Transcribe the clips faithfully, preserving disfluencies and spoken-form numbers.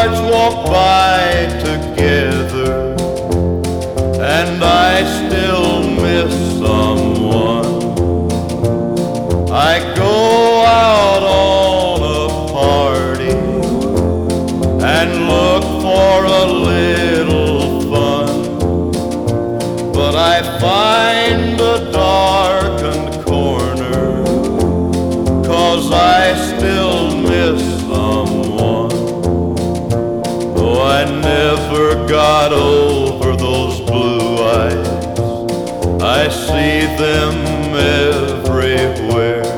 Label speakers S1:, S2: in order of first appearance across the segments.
S1: cars walk by together, and I still miss someone. I go out on a party and look for a little fun, but I find a darkened corner, 'cause I still miss someone. Though I never got over those blue eyes, I see them everywhere.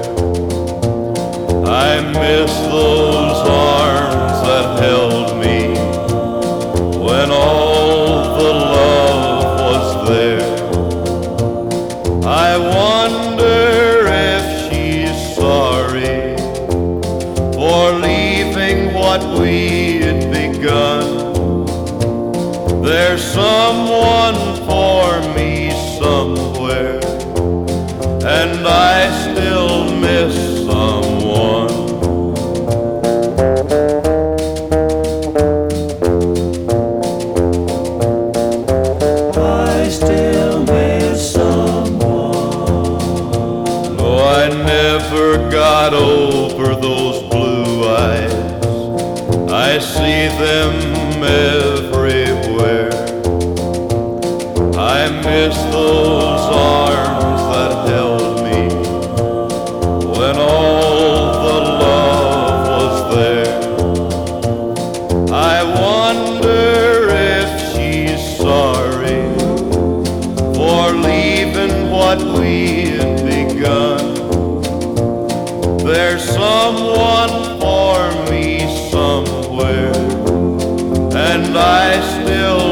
S1: I miss those arms that held me when all the love was there. I wonder if she's sorry for leaving what we had begun. There's someone for me somewhere, and I still miss someone.
S2: I still miss someone.
S1: No, I never got over those blue eyes. I see them everywhere. I miss those arms that held me when all the love was there. I wonder if she's sorry for leaving what we had begun. There's someone for me somewhere, and I still